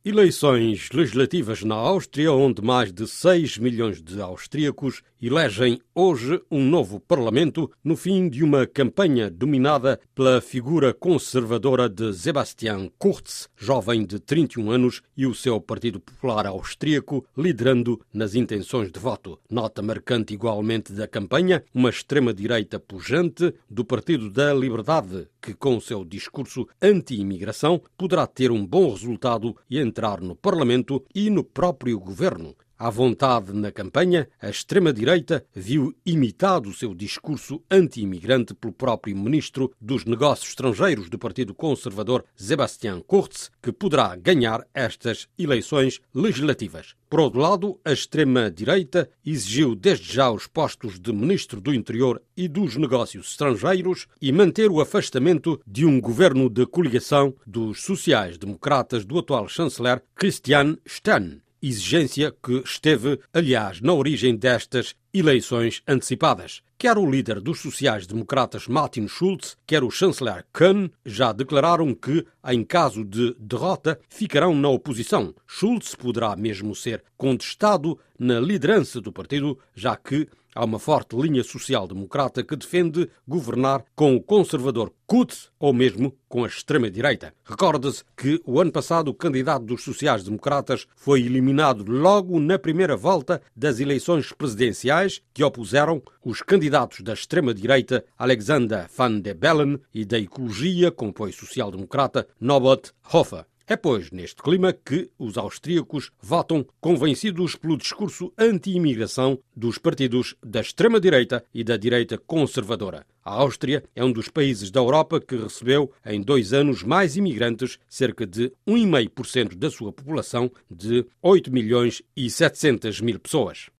Eleições legislativas na Áustria, onde mais de 6 milhões de austríacos elegem hoje um novo parlamento no fim de uma campanha dominada pela figura conservadora de Sebastian Kurz, jovem de 31 anos, e o seu Partido Popular Austríaco liderando nas intenções de voto. Nota marcante igualmente da campanha, uma extrema-direita pujante do Partido da Liberdade, que com o seu discurso anti-imigração poderá ter um bom resultado e entrar no Parlamento e no próprio governo. À vontade na campanha, a extrema-direita viu imitado o seu discurso anti-imigrante pelo próprio ministro dos Negócios Estrangeiros do Partido Conservador, Sebastian Kurz, que poderá ganhar estas eleições legislativas. Por outro lado, a extrema-direita exigiu desde já os postos de ministro do Interior e dos Negócios Estrangeiros e manter o afastamento de um governo de coligação dos sociais-democratas do atual chanceler Christian Stern. Exigência que esteve, aliás, na origem destas eleições antecipadas. Quer o líder dos sociais-democratas Martin Schulz, quer o chanceler Kuhn já declararam que, em caso de derrota, ficarão na oposição. Schulz poderá mesmo ser contestado na liderança do partido, já que há uma forte linha social-democrata que defende governar com o conservador Kurz ou mesmo com a extrema-direita. Recorde-se que o ano passado o candidato dos sociais-democratas foi eliminado logo na primeira volta das eleições presidenciais que opuseram os candidatos da extrema-direita Alexander Van der Bellen e da ecologia com apoio social-democrata Norbert Hofer. É, pois, neste clima que os austríacos votam convencidos pelo discurso anti-imigração dos partidos da extrema-direita e da direita conservadora. A Áustria é um dos países da Europa que recebeu em 2 anos mais imigrantes, cerca de 1,5% da sua população de 8 milhões e 700 mil pessoas.